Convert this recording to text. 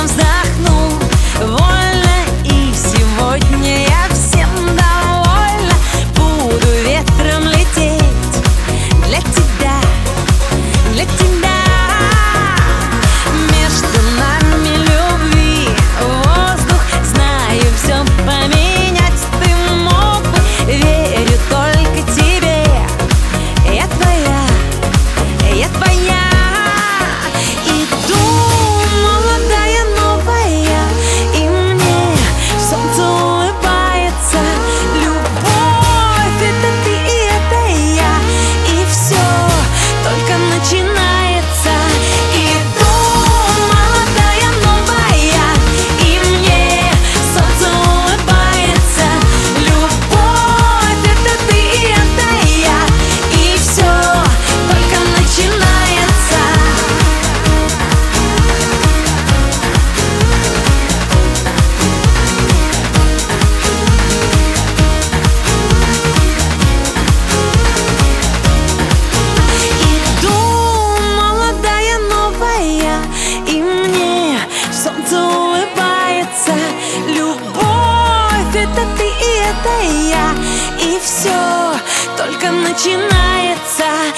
ветром вздохну вольно, и сегодня я всем довольна. Буду ветром лететь для тебя, для тебя. Между нами любви воздух, знаю, все поменять ты мог бы. Верю только тебе, я твоя, я твоя. Иду молодая, новая, и мне солнце улыбается. Любовь — это ты и это я, и все только начинается. Иду молодая, новая, и мне солнце улыбается. Любовь — это ты и это я, и все только начинается. Иду молодая, новая, и мне солнце улыбается. Любовь — это ты и это я, и все только начинается.